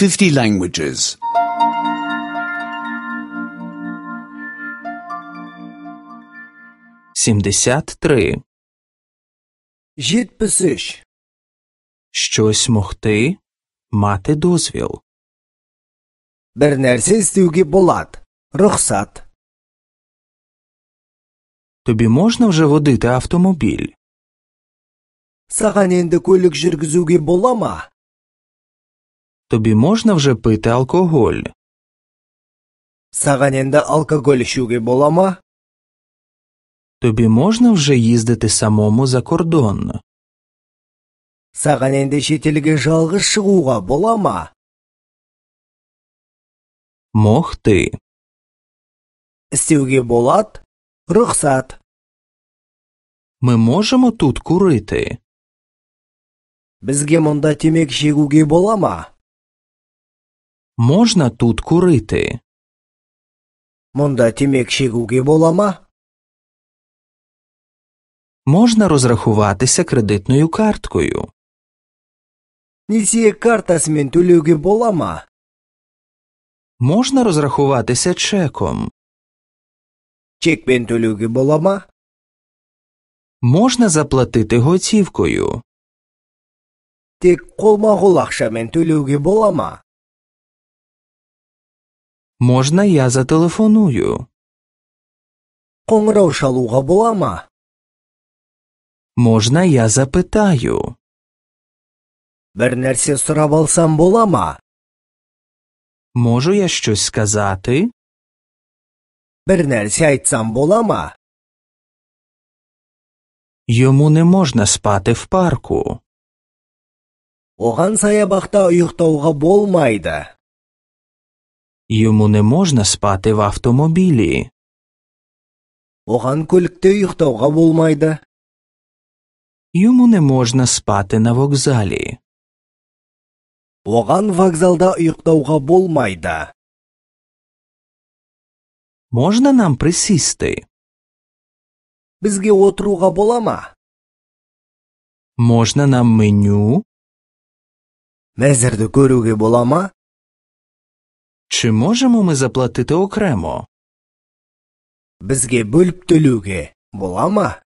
50 languages. 73. 73. Щось могти, мати дозвіл. Bir нәрсе істеуге болады. Рұқсат. Тобі можна вже водити автомобіль? Саған енді көлік жүргізуге бола ма? Тобі можна вже пити алкоголь? Саған енді алкоголь ішуге бола ма? Тобі можна вже їздити самому за кордон? Саған енді шетелге жалғыз шығуға бола ма? Могти. Істеуге болады. Рұқсат. Ми можемо тут курити? Бізге мұнда темекі шегуге бола ма? Можна тут курити? Мұнда темекі шегуге бола ма? Можна розрахуватися кредитною карткою? Несие картасымен төлеуге бола ма? Можна розрахуватися чеком? Чекпен төлеуге бола ма? Можна заплатити готівкою? Тек қолма-қол ақшамен төлеуге бола ма? Можна я зателефоную? Қоңырау шалуға бола ма? Можна я запитаю? Бір нәрсе сұрап алсам бола ма? Можу я щось сказати? Бір нәрсе айтсам бола ма? Йому не можна спати в парку. Оған саябақта ұйықтауға болмайды. Йому не можна спати в автомобілі. Оған көлікте ұйықтауға болмайды. Йому не можна спати на вокзалі. Оған вокзалда ұйықтауға болмайды. Можна нам присісти? Бізге отыруға бола ма? Можна нам меню? Мәзірді көруге бола ма? Чи можемо ми заплатити окремо? Бізге бөліп төлеуге бола ма?